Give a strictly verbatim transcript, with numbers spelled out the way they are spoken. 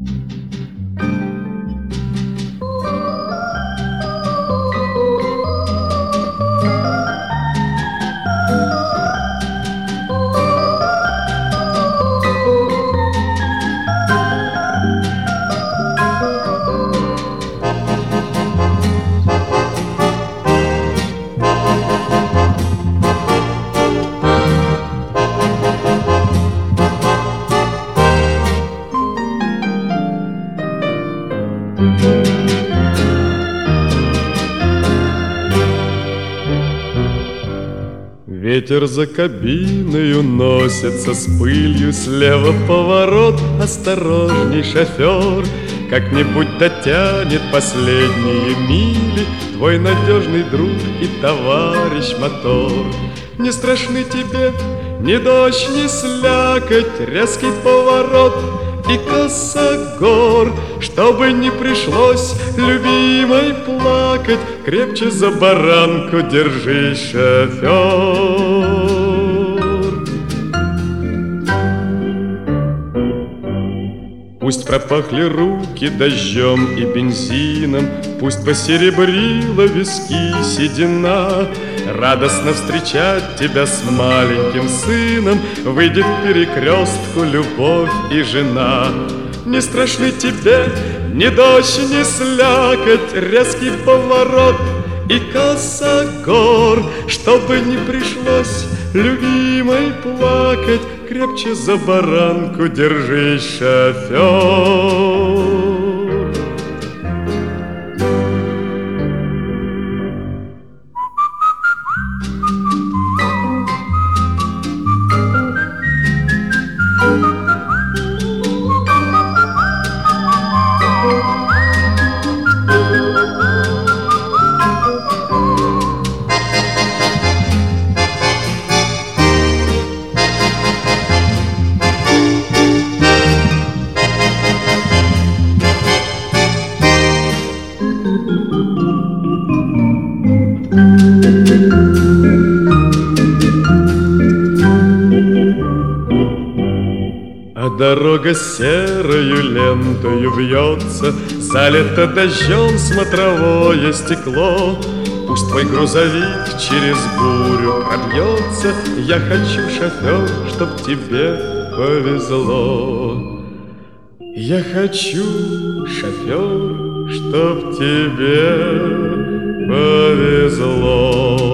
Ветер за кабиною носится с пылью, слева поворот, осторожней, шофер. Как-нибудь дотянет последние мили твой надежный друг и товарищ мотор. Не страшны тебе ни дождь, ни слякоть, резкий поворот и косогор. Чтобы не пришлось любимой плакать, крепче за баранку держись, шофер. Пусть пропахли руки дождем и бензином, пусть посеребрила виски седина. Радостно встречать тебя с маленьким сыном выйдет к перекрестку любовь и жена. Не страшны тебе ни дождь, ни слякоть, резкий поворот и косогор. Чтобы не пришлось любимой плакать, крепче за баранку держись, шофер. А дорога серою лентою вьется, залито дождем смотровое стекло. Пусть твой грузовик через бурю пробьется, я хочу, шофер, чтоб тебе повезло. Я хочу, шофер, чтоб тебе повезло.